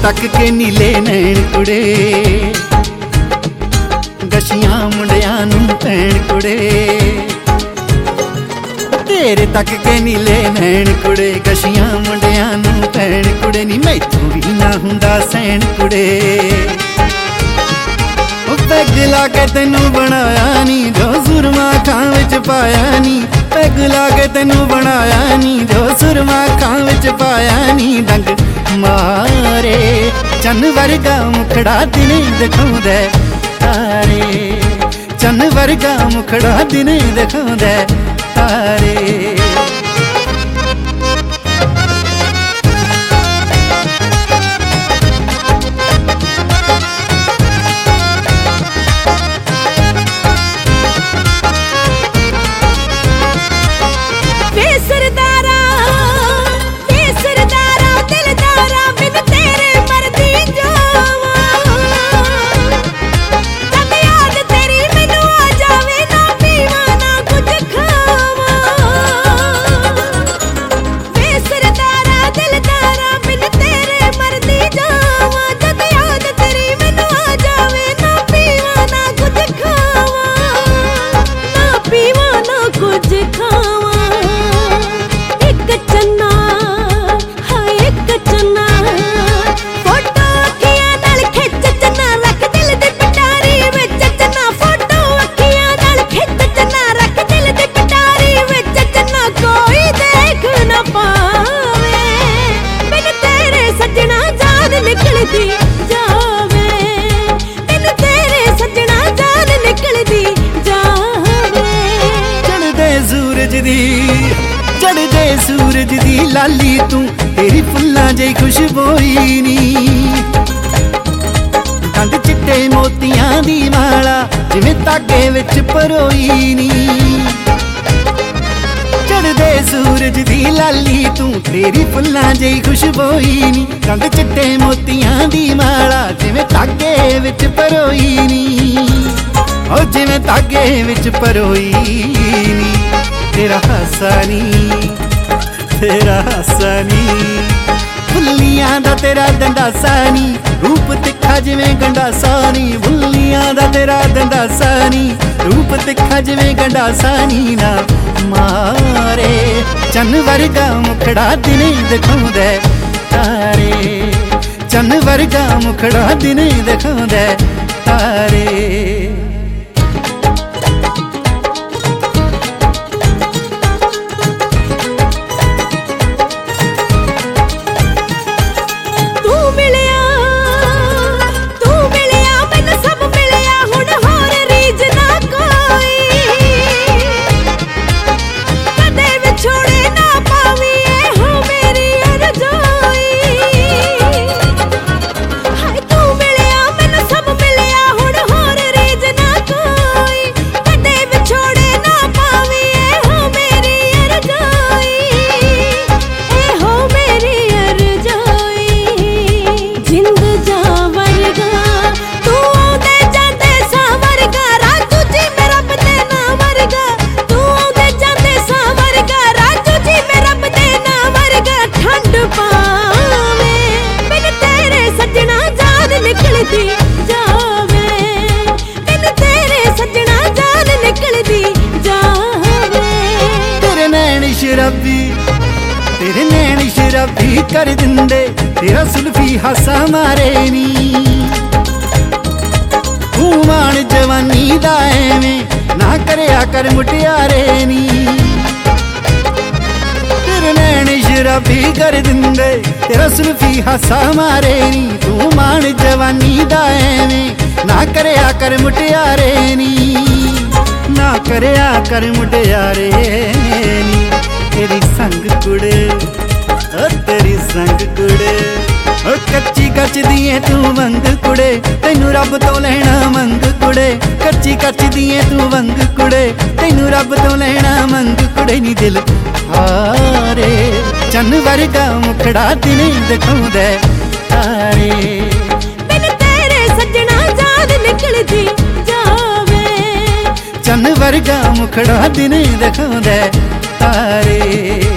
तक के नीले नैन कुड़े गशियां मुंडियां नूं भैण कुड़े तेरे तक के नीले नैन कुड़े गशियां मुंडियां नूं भैण कुड़े नी मैथों भी ना हुंदा सैन कुड़े पैग ला के तेनू बनाया नी जो सुरमा खां विच पाया नी पैग ला के तेनू बनाया नी जो सुरमा खां विच पाया नी डंग मारे चन्न वर्गा मुखड़ा दिने दिखाउंदा तारे चन्न वर्गा मुखड़ा दिने दिखाउंदा तारे चढ़दे सूरज दी लाली तू तेरी फुल्लां जी खुशबोई नी कंध चिट्टे मोतियां दी माला जिवें धागे विच परोई नी चढ़दे सूरज दी लाली तू तेरी फुल्लां जी खुशबोई नी कंध चिट्टे मोतियां दी माला जिवें धागे विच परोई नी ओ जिवें धागे विच परोई नी तेरा हसानी बुल्लियां दा तेरा दंडासानी रूप तिखा जिवें गंडासानी बुल्लियां दा तेरा दंडासानी रूप तिखा जिवें गंडासानी ना मारे चन्न वर्गा मुखड़ा दिने दिखाउंदा तारे चन्न वर्गा मुखड़ा दिने दिखाउंदा तारे तेरे नैन शराबी कर दिंदे तेरा सुल्फी हासा मारे नी तू मान जवानी दा एवें ना करया कर मुटियारे नी तेरे नैन शराबी कर दिंदे तेरा सुल्फी हासा मारे नी तू मान जवानी दा एवें ना करया कर मुटियारे नी ना करया कर मुटियारे नी तेरी संग कुड़े तेरी संग कुड़े कच्ची कच दिए तू वंग कुड़े तैनू रब तो लेना मंग कुड़े कच्ची कच दिए तू वंग कुड़े तैनू रब तो लेना मंग कुड़े नी दिल हारे चन्न वर्गा मुखड़ा दिने दिखाउंदा तारे बिन तेरे सजना जान निकलदी जावे चन्न वर्गा मुखड़ा दिने दिखाउंदा तारे।